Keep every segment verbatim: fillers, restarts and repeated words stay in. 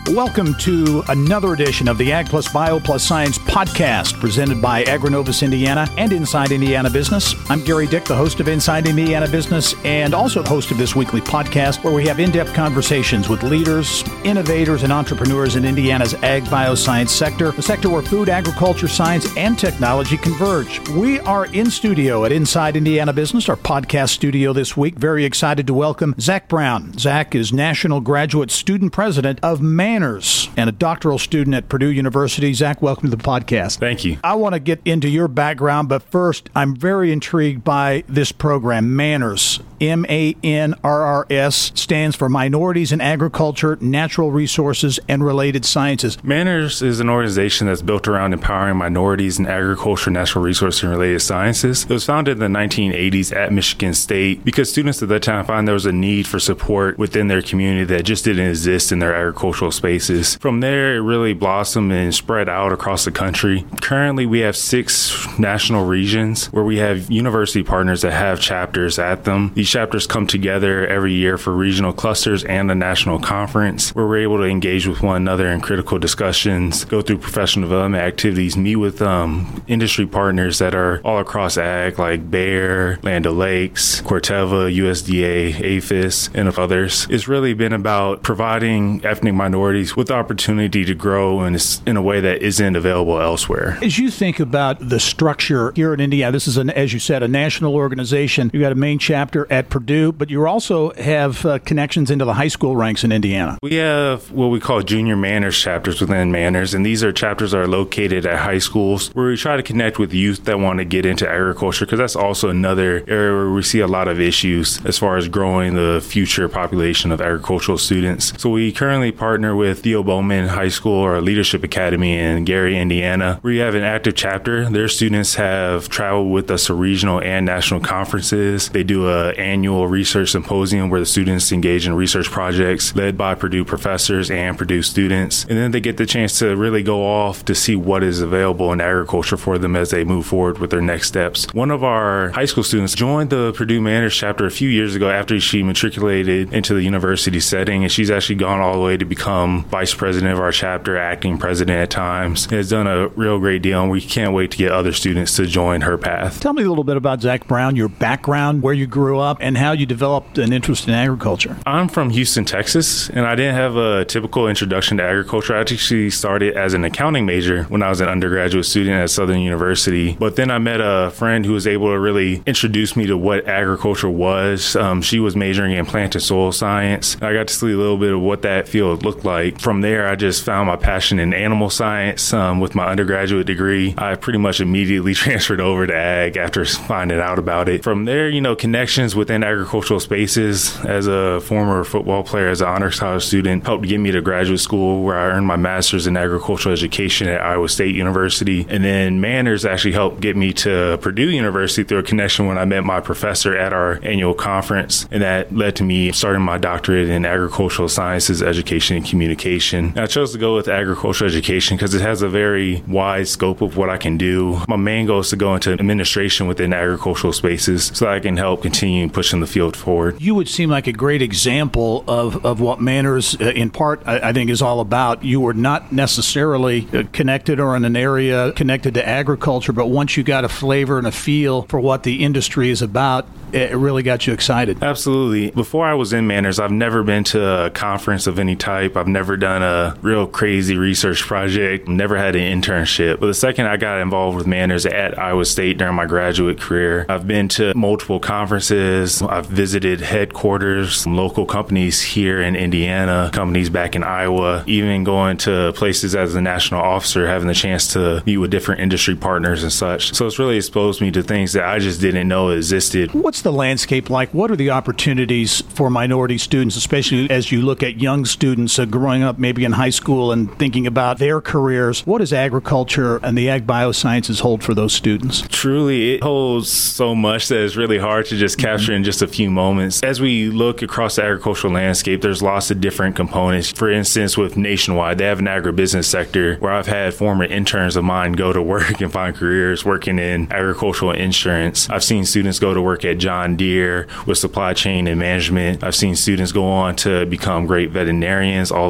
Welcome to another edition of the Ag Plus Bio Plus Science podcast presented by Agrinovus Indiana and Inside Indiana Business. I'm Gary Dick, the host of Inside Indiana Business and also the host of this weekly podcast where we have in-depth conversations with leaders, innovators, and entrepreneurs in Indiana's ag bioscience sector, a sector where food, agriculture, science, and technology converge. We are in studio at Inside Indiana Business, our podcast studio this week. Very excited to welcome Zach Brown. Zach is National Graduate Student President of Manners and a doctoral student at Purdue University. Zach, welcome to the podcast. Thank you. I want to get into your background, but first, I'm very intrigued by this program, Manners. M A N R R S stands for Minorities in Agriculture, Natural Resources, and Related Sciences. Manners is an organization that's built around empowering minorities in agriculture, natural resources, and related sciences. It was founded in the nineteen eighties at Michigan State because students at that time found there was a need for support within their community that just didn't exist in their agricultural spaces. From there, it really blossomed and spread out across the country. Currently, we have six national regions where we have university partners that have chapters at them. These chapters come together every year for regional clusters and a national conference where we're able to engage with one another in critical discussions, go through professional development activities, meet with um, industry partners that are all across ag like Bayer, Land O'Lakes, Corteva, U S D A, APHIS, and others. It's really been about providing ethnic minorities with the opportunity to grow in a, in a way that isn't available elsewhere. As you think about the structure here in Indiana, this is, an, as you said, a national organization. You've got a main chapter at Purdue, but you also have uh, connections into the high school ranks in Indiana. We have what we call junior Manners chapters within Manners, and these are chapters that are located at high schools where we try to connect with youth that want to get into agriculture, because that's also another area where we see a lot of issues as far as growing the future population of agricultural students. So we currently partner with Theo Bowman High School or Leadership Academy in Gary, Indiana, where you have an active chapter. Their students have traveled with us to regional and national conferences. They do a annual research symposium where the students engage in research projects led by Purdue professors and Purdue students. And then they get the chance to really go off to see what is available in agriculture for them as they move forward with their next steps. One of our high school students joined the Purdue Manners chapter a few years ago after she matriculated into the university setting, and she's actually gone all the way to become vice president of our chapter, acting president at times. Has done a real great deal, and we can't wait to get other students to join her path. Tell me a little bit about Zach Brown, your background, where you grew up, and how you developed an interest in agriculture. I'm from Houston, Texas, and I didn't have a typical introduction to agriculture. I actually started as an accounting major when I was an undergraduate student at Southern University. But then I met a friend who was able to really introduce me to what agriculture was. Um, she was majoring in plant and soil science. I got to see a little bit of what that field looked like. From there, I just found my passion in animal science. Um, with my undergraduate degree, I pretty much immediately transferred over to ag after finding out about it. From there, you know, connections within agricultural spaces. As a former football player, as an honors college student, helped get me to graduate school where I earned my master's in agricultural education at Iowa State University. And then Manners actually helped get me to Purdue University through a connection when I met my professor at our annual conference. And that led to me starting my doctorate in agricultural sciences, education, and communication. And I chose to go with agricultural education because it has a very wide scope of what I can do. My main goal is to go into administration within agricultural spaces so I can help continue pushing the field forward. You would seem like a great example of, of what Manners, uh, in part, I, I think is all about. You were not necessarily uh, connected or in an area connected to agriculture, but once you got a flavor and a feel for what the industry is about, it really got you excited. Absolutely. Before I was in Manners, I've never been to a conference of any type. I've never done a real crazy research project, never had an internship. But the second I got involved with Manners at Iowa State during my graduate career, I've been to multiple conferences. I've visited headquarters, local companies here in Indiana, companies back in Iowa, even going to places as a national officer, having the chance to meet with different industry partners and such. So it's really exposed me to things that I just didn't know existed. What's the landscape like? What are the opportunities for minority students, especially as you look at young students uh, growing up maybe in high school and thinking about their careers? What does agriculture and the ag biosciences hold for those students? Truly, it holds so much that it's really hard to just capture mm-hmm. in just a few moments. As we look across the agricultural landscape, there's lots of different components. For instance, with Nationwide, they have an agribusiness sector where I've had former interns of mine go to work and find careers working in agricultural insurance. I've seen students go to work at John Deere with supply chain and management. I've seen students go on to become great veterinarians all the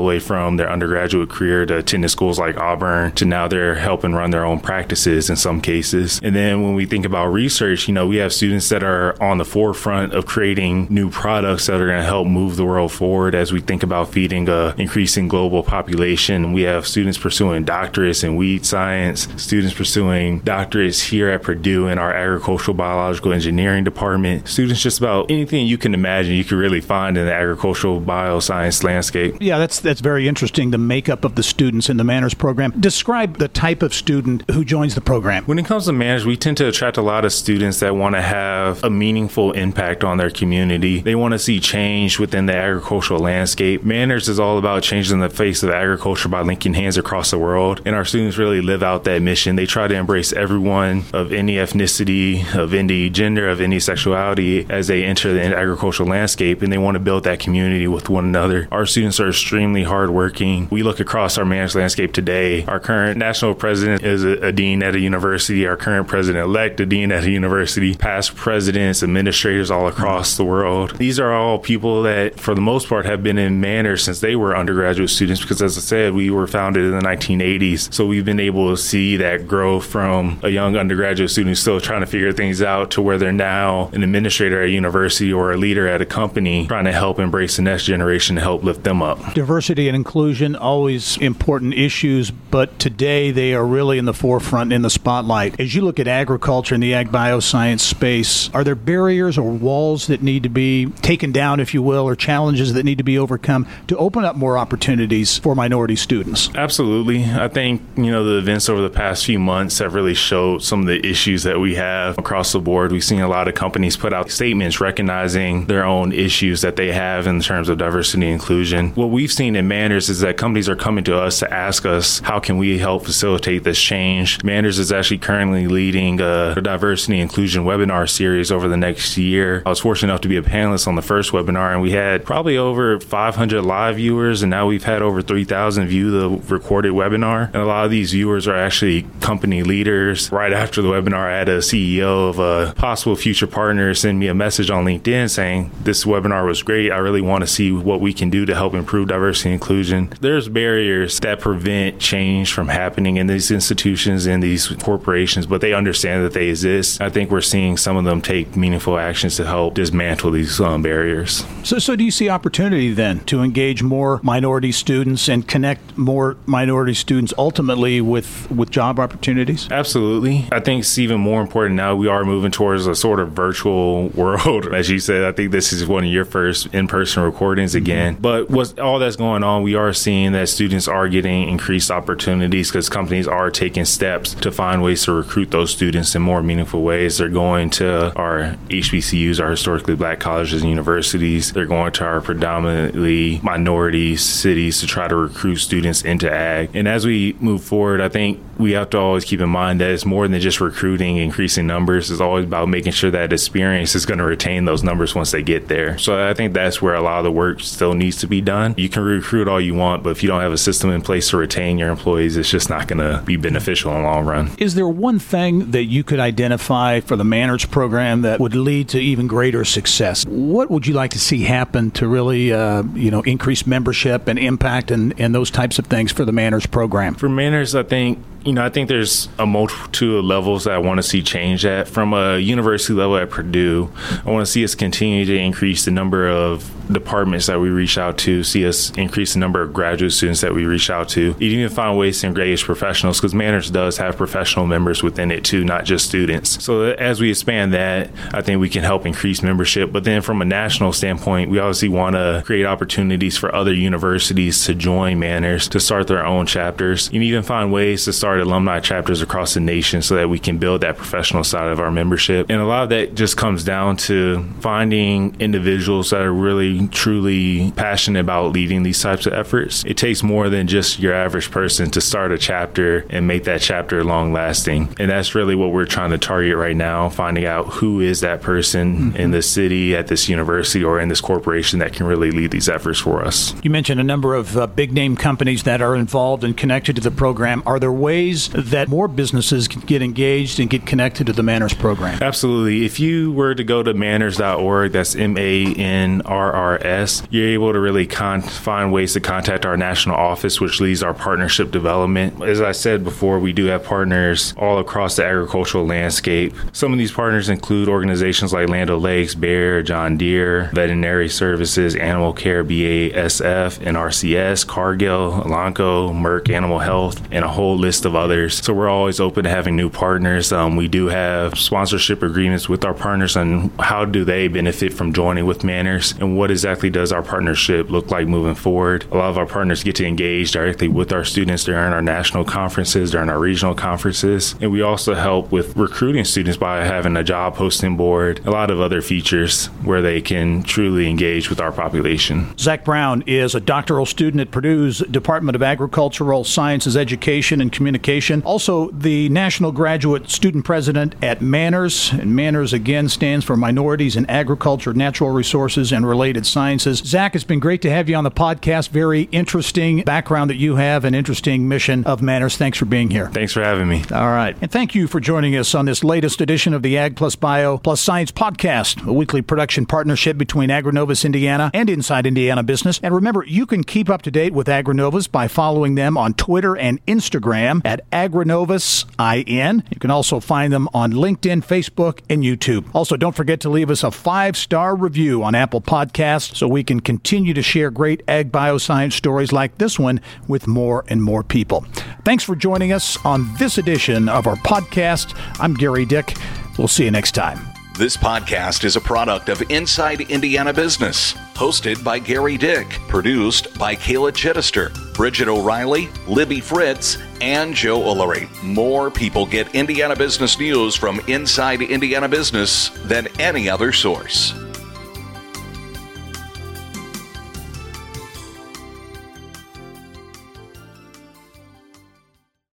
way from their undergraduate career to attending schools like Auburn to now they're helping run their own practices in some cases. And then when we think about research, you know, we have students that are on the forefront of creating new products that are going to help move the world forward as we think about feeding a increasing global population. We have students pursuing doctorates in weed science, students pursuing doctorates here at Purdue in our agricultural biological engineering department, students just about anything you can imagine you could really find in the agricultural bioscience landscape. Yeah, that's that's very interesting, the makeup of the students in the Manners program. Describe the type of student who joins the program. When it comes to Manners, we tend to attract a lot of students that want to have a meaningful impact on their community. They want to see change within the agricultural landscape. Manners is all about changing the face of agriculture by linking hands across the world, and our students really live out that mission. They try to embrace everyone of any ethnicity, of any gender, of any sexuality as they enter the agricultural landscape, and they want to build that community with one another. Our students are extremely hardworking. We look across our Manners landscape today. Our current national president is a, a dean at a university. Our current president-elect, a dean at a university. Past presidents, administrators all across the world. These are all people that, for the most part, have been in Manners since they were undergraduate students because, as I said, we were founded in the nineteen eighties. So we've been able to see that growth from a young undergraduate student who's still trying to figure things out to where they're now an administrator at a university or a leader at a company trying to help embrace the next generation to help lift them up. Diversity and inclusion, always important issues, but today they are really in the forefront, in the spotlight. As you look at agriculture and the ag bioscience space, are there barriers or walls that need to be taken down, if you will, or challenges that need to be overcome to open up more opportunities for minority students? Absolutely. I think, you know, the events over the past few months have really showed some of the issues that we have across the board. We've seen a lot of companies put out statements recognizing their own issues that they have in terms of diversity and inclusion. What we've seen in Manners is that companies are coming to us to ask us, how can we help facilitate this change? Manners is actually currently leading a, a diversity and inclusion webinar series over the next year. I was fortunate enough to be a panelist on the first webinar, and we had probably over five hundred live viewers, and now we've had over three thousand view the recorded webinar. And a lot of these viewers are actually company leaders. Right after the webinar, I had a C E O of a possible future partner send me a message on LinkedIn saying, this webinar was great. I really want to see what we can do to help improve diversity and inclusion. There's barriers that prevent change from happening in these institutions and these corporations, but they understand that they exist. I think we're seeing some of them take meaningful actions to help dismantle these um, barriers. So, so do you see opportunity then to engage more minority students and connect more minority students ultimately with, with job opportunities? Absolutely. I think it's even more important now. We are moving towards a sort of virtual world. As you said, I think this is one of your first in-person recordings again. Mm-hmm. But what's all that's going on, we are seeing that students are getting increased opportunities because companies are taking steps to find ways to recruit those students in more meaningful ways. They're going to our H B C Us, our historically black colleges and universities. They're going to our predominantly minority cities to try to recruit students into ag. And as we move forward, I think we have to always keep in mind that it's more than just recruiting, increasing numbers. It's always about making sure that experience is going to retain those numbers once they get there. So I think that's where a lot of the work still needs to be done. You can recruit all you want, but if you don't have a system in place to retain your employees, it's just not going to be beneficial in the long run. Is there one thing that you could identify for the Manners program that would lead to even greater success? What would you like to see happen to really, uh, you know, increase membership and impact and, and those types of things for the Manners program? For Manners, I think You know, I think there's a multitude of levels that I want to see change at. From a university level at Purdue, I want to see us continue to increase the number of departments that we reach out to, see us increase the number of graduate students that we reach out to, even find ways to engage professionals, because Manners does have professional members within it too, not just students. So as we expand that, I think we can help increase membership. But then from a national standpoint, we obviously want to create opportunities for other universities to join Manners, to start their own chapters, and even find ways to start alumni chapters across the nation so that we can build that professional side of our membership. And a lot of that just comes down to finding individuals that are really, truly passionate about leading these types of efforts. It takes more than just your average person to start a chapter and make that chapter long lasting. And that's really what we're trying to target right now, finding out who is that person mm-hmm. in this city, at this university, or in this corporation that can really lead these efforts for us. You mentioned a number of uh, big name companies that are involved and connected to the program. Are there ways ways that more businesses can get engaged and get connected to the Manners program? Absolutely. If you were to go to manners dot org, that's M A N R R S, you're able to really con- find ways to contact our national office, which leads our partnership development. As I said before, we do have partners all across the agricultural landscape. Some of these partners include organizations like Land O'Lakes, Bayer, John Deere, Veterinary Services, Animal Care, B A S F, N R C S, Cargill, Elanco, Merck Animal Health, and a whole list of others. So we're always open to having new partners. Um, we do have sponsorship agreements with our partners on how do they benefit from joining with Manners and what exactly does our partnership look like moving forward. A lot of our partners get to engage directly with our students during our national conferences, during our regional conferences. And we also help with recruiting students by having a job posting board, a lot of other features where they can truly engage with our population. Zach Brown is a doctoral student at Purdue's Department of Agricultural Sciences, Education, and Communication. Also the National Graduate Student President at Manners. And Manners, again, stands for Minorities in Agriculture, Natural Resources, and Related Sciences. Zach, it's been great to have you on the podcast. Very interesting background that you have, an interesting mission of Manners. Thanks for being here. Thanks for having me. All right. And thank you for joining us on this latest edition of the Ag Plus Bio Plus Science podcast, a weekly production partnership between AgriNovus Indiana and Inside Indiana Business. And remember, you can keep up to date with AgriNovus by following them on Twitter and Instagram at AgriNovus I N. You can also find them on LinkedIn, Facebook, and YouTube. Also, don't forget to leave us a five-star review on Apple Podcasts so we can continue to share great ag bioscience stories like this one with more and more people. Thanks for joining us on this edition of our podcast. I'm Gary Dick. We'll see you next time. This podcast is a product of Inside Indiana Business, hosted by Gary Dick, produced by Kayla Chittister, Bridget O'Reilly, Libby Fritz, and Joe Ullery. More people get Indiana business news from Inside Indiana Business than any other source.